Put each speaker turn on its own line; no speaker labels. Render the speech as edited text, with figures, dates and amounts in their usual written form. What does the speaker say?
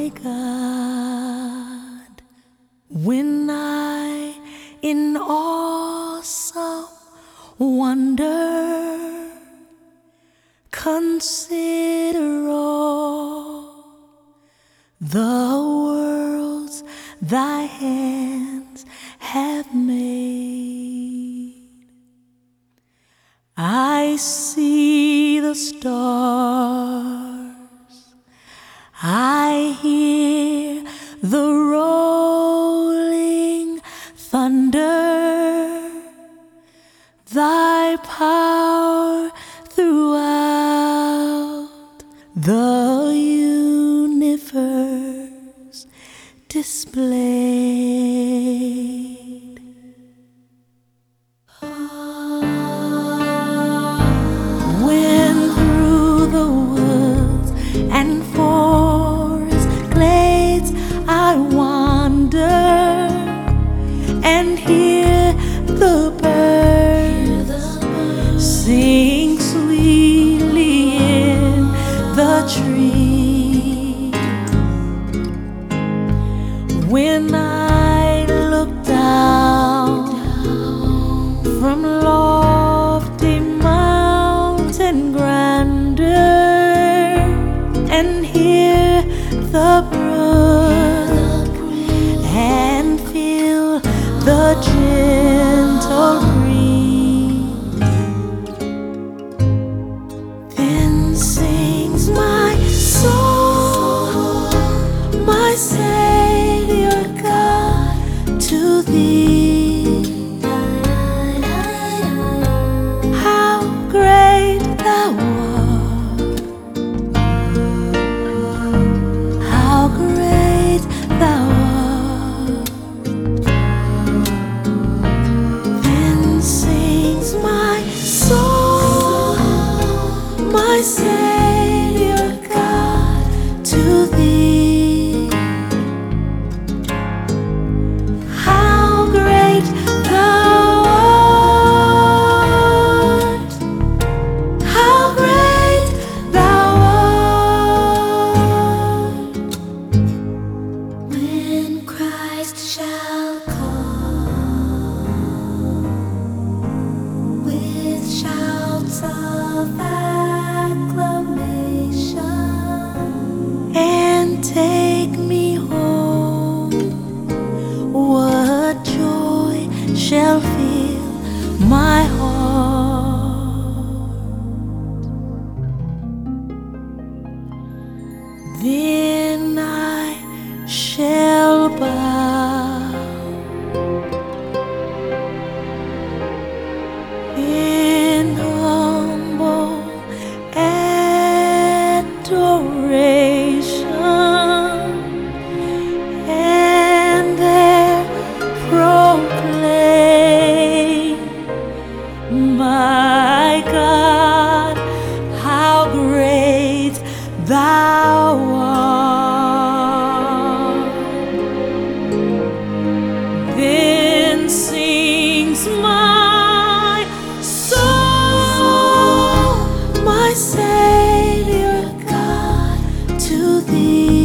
my God, when I in awesome wonder consider all the worlds thy hands have made, I see the stars, I hear the rolling thunder, thy power throughout the universe displayed. When through the woods and forest glades I wander and hear the birds sing sweetly in the tree, when I look down from lofty mountain grandeur and hear the brook and feel the gentle breeze, then sings my soul, my Savior God, to thee. How great thou art, how great thou art. Then sings my soul, my Savior God, to thee. How great thou art, how great thou art. When Christ shall come with shouts of acclamation and take me home, what joy shall fill my heart. Then I shall bow in humble adoration and there proclaim, my God, how great thou art. Then sings my soul, my Savior God, to thee.